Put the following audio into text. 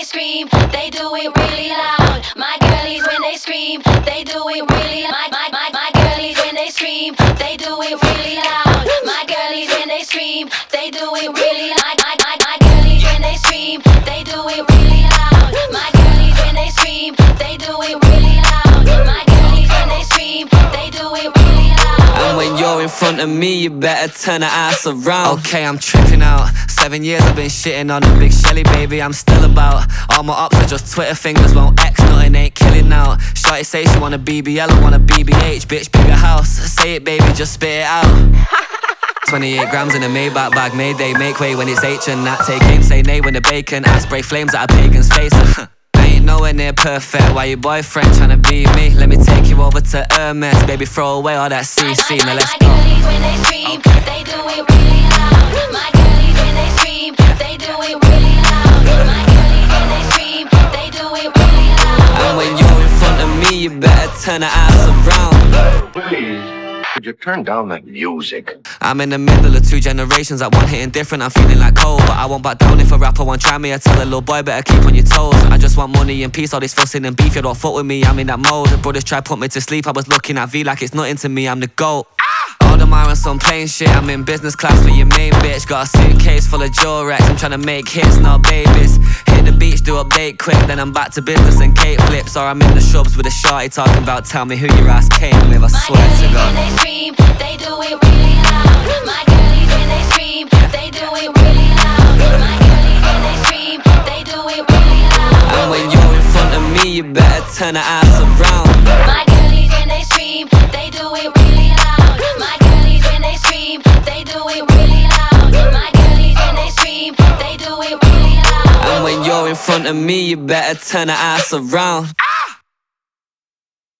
they scream, they do it really loud. My girlies when they scream, they do it really loud. My girlies when they scream, they do it really loud. My girlies when they scream, they do it really loud. My girlies when they scream, they do it really loud. My girlies when they scream, they do it really loud. My girlies when they scream, they do it really loud. And when you're in front of me, you better turn the ass around. Okay, I'm tripping out. 7 years I've been shitting on a big Shelly, baby, I'm still about. All my ops are just Twitter fingers, won't X, nothing ain't killing now. Shorty say she want a BBL, I want a BBH, bitch, bigger house. Say it, baby, just spit it out. 28 grams in a Maybach bag, Mayday, make way when it's H and that. Take aim, say nay when the bacon, I spray flames at a pagan's face. I ain't nowhere near perfect, why your boyfriend tryna be me? Let me take you over to Hermes, baby, throw away all that CC, now let's go. My girlies when they scream, they do it really loud. My girlies when they scream, they do it really loud. My girlies when they scream, they do it really loud. And when you're in front of me, you better turn the ass around. Please, could you turn down that music? I'm in the middle of two generations, that one hitting different, I'm feeling like Cole. But I won't back down if a rapper won't try me. I tell a little boy, better keep on your toes. I just want money and peace, all this fussing and beef. You don't fuck with me, I'm in that mode. The brothers try put me to sleep, I was looking at V like it's nothing to me, I'm the GOAT. Audemars and some plain shit, I'm in business class for your main bitch. Got a suitcase full of Durex, I'm tryna make hits, not babies. Hit the beach, do update quick, then I'm back to business and cake flips. Or I'm in the shrubs with a shorty talking about tell me who your ass came with, I swear to God. My girlies when they scream, they do it really loud. My girlies when they scream, they do it really loud. My girlies when they scream, they do it really loud. And when you're in front of me, you better turn the ass around. My girlies when they scream, they do it really loud. My girlies when they scream, they do it really loud. My girlies when they scream, they do it really loud. And when you're in front of me, you better turn the ass around.